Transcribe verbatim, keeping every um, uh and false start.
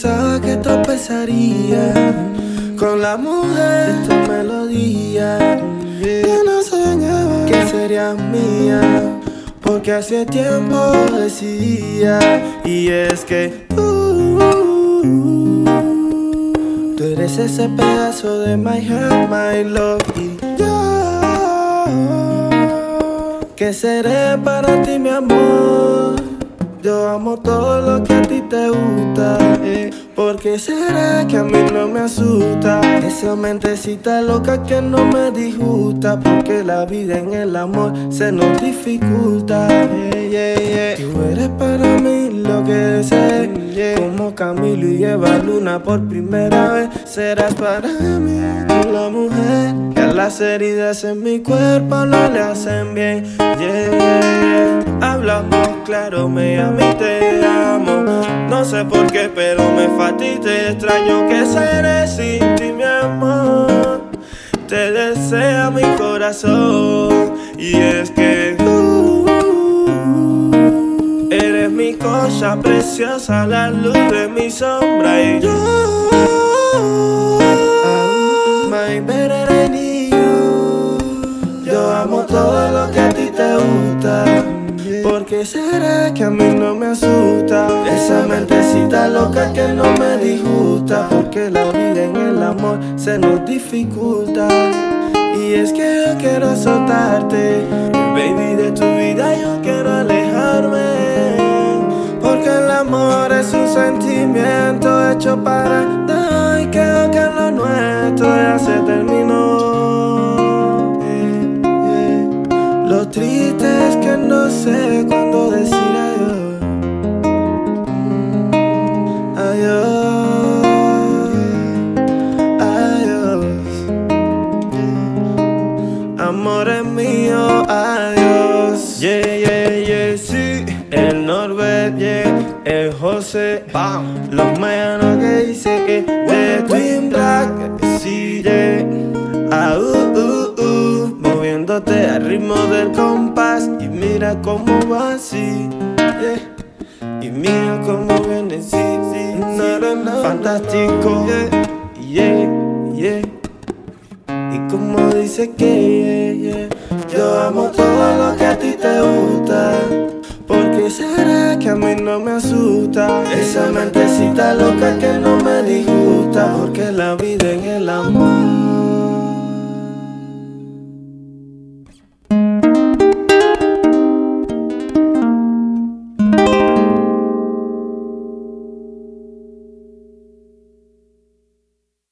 pensaba que tropezaría con la mujer de tu melodía. Yo no soñaba que serías mía, porque hace tiempo decía. Y es que uh, tú eres ese pedazo de my heart, my love. Y yo, ¿qué seré para ti, mi amor? Yo amo todo lo que a ti te gusta, eh. ¿Por qué será que a mí no me asusta esa mentecita loca que no me disgusta? Porque la vida en el amor se nos dificulta, yeah, yeah, yeah. Tú eres para mí lo que deseé, yeah. Como Camilo y Eva Luna por primera vez. Serás para mí la mujer que a las heridas en mi cuerpo no le hacen bien, yeah, yeah, yeah. Hablamos claro, me amo y te amo. No sé por qué, pero me fastidia y te extraño. ¿Qué seré sin ti, mi amor? Te desea mi corazón. Y es que uh, eres mi cosa preciosa, la luz de mi sombra. Y yo, uh, my better I need you. Yo amo todo lo que a ti te gusta. ¿Por qué será que a mí no me asusta esa mentecita loca que no me disgusta? Porque la vida en el amor se nos dificulta. Y es que yo quiero soltarte, baby, de tu vida yo quiero alejarme. Porque el amor es un sentimiento hecho para dar. Y creo que lo nuestro ya se terminó, yeah, yeah. Lo triste es que no sé cuándo decir adiós, adiós, adiós, amores míos, adiós. Yeah, yeah, yeah, sí. El Norbert, yeah, el José, bam. Los meanos que dice que de Twin Black, sí, yeah. Ah, uh, uh, uh. Moviéndote al ritmo del compás. Y mira cómo va así, yeah. Y mira cómo viene, sí, sí, no, no, no, fantástico, yeah, yeah, yeah. Y como dice que, yeah, yeah. Yo amo todo lo que a ti te gusta. ¿Por qué será que a mí no me asusta esa mentecita loca que no me disgusta? Porque la vida